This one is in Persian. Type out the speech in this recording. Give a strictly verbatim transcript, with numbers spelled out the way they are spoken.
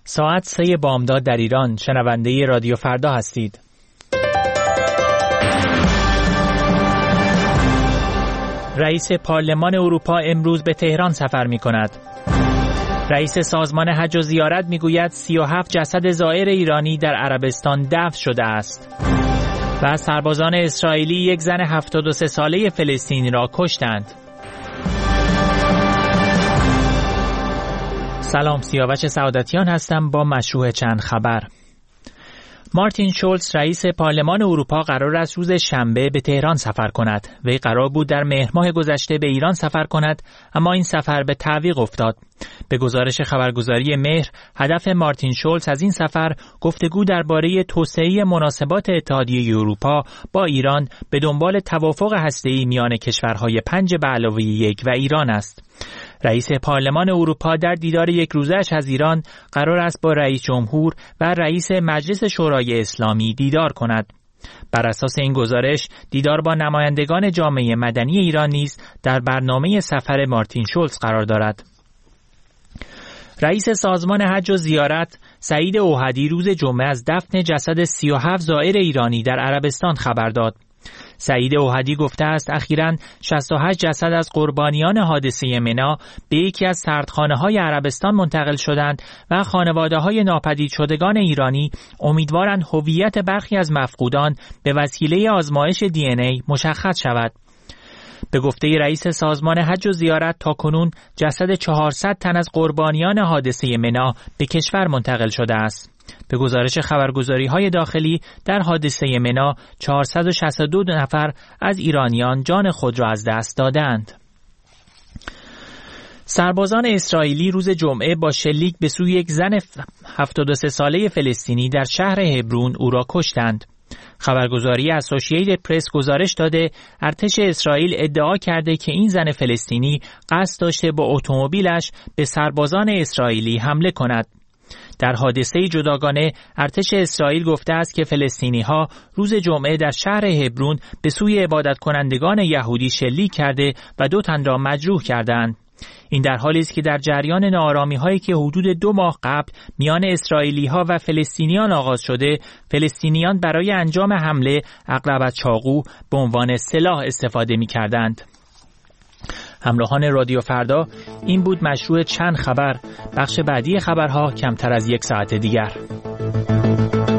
ساعت سه بامداد در ایران. شنونده رادیو فردا هستید. رئیس پارلمان اروپا امروز به تهران سفر می کند. رئیس سازمان حج و زیارت می گوید سی و هفت جسد زائر ایرانی در عربستان دفن شده است. و سربازان اسرائیلی یک زن هفتاد و سه ساله فلسطینی را کشتند. سلام، سیاوش سعادتیان هستم با مشروع چند خبر. مارتین شولز رئیس پارلمان اروپا قرار است روز شنبه به تهران سفر کند. وی قرار بود در مهر ماه گذشته به ایران سفر کند، اما این سفر به تعویق افتاد. به گزارش خبرگزاری مهر، هدف مارتین شولز از این سفر گفتگو درباره توسعه مناسبات اتحادیه اروپا با ایران به دنبال توافق هسته‌ای میان کشورهای پنج به علاوه یک و ایران است. رئیس پارلمان اروپا در دیدار یک روزه‌اش از ایران قرار است با رئیس جمهور و رئیس مجلس شورای اسلامی دیدار کند. بر اساس این گزارش، دیدار با نمایندگان جامعه مدنی ایران نیز در برنامه سفر مارتین شولز قرار دارد. رئیس سازمان حج و زیارت سعید اوحدی روز جمعه از دفن جسد سی و هفت زائر ایرانی در عربستان خبر داد. سعید اوحدی گفته است اخیراً شصت و هشت جسد از قربانیان حادثه منی به یکی از سردخانه‌های عربستان منتقل شدند و خانواده‌های ناپدید شدگان ایرانی امیدوارند هویت برخی از مفقودان به وسیله آزمایش دی ان ای مشخص شود. به گفته رئیس سازمان حج و زیارت تاکنون جسد چهارصد تن از قربانیان حادثه منی به کشور منتقل شده است. به گزارش خبرگزاری‌های داخلی در حادثه منی چهارصد و شصت و دو نفر از ایرانیان جان خود را از دست دادند. سربازان اسرائیلی روز جمعه با شلیک به سوی یک زن هفتاد و سه ساله فلسطینی در شهر هبرون او را کشتند. خبرگزاری اسوسییتد پرس گزارش داده ارتش اسرائیل ادعا کرده که این زن فلسطینی قصد داشته با اتومبیلش به سربازان اسرائیلی حمله کند. در حادثه جداگانه ارتش اسرائیل گفته است که فلسطینی‌ها روز جمعه در شهر هبرون به سوی عبادت کنندگان یهودی شلیک کرده و دو تن را مجروح کردند. این در حالی است که در جریان ناآرامی‌هایی که حدود دو ماه قبل میان اسرائیلی‌ها و فلسطینیان آغاز شده، فلسطینیان برای انجام حمله اغلب از چاقو به عنوان سلاح استفاده می‌کردند. همراهان رادیو فردا، این بود مشروع چند خبر. بخش بعدی خبرها کمتر از یک ساعت دیگر.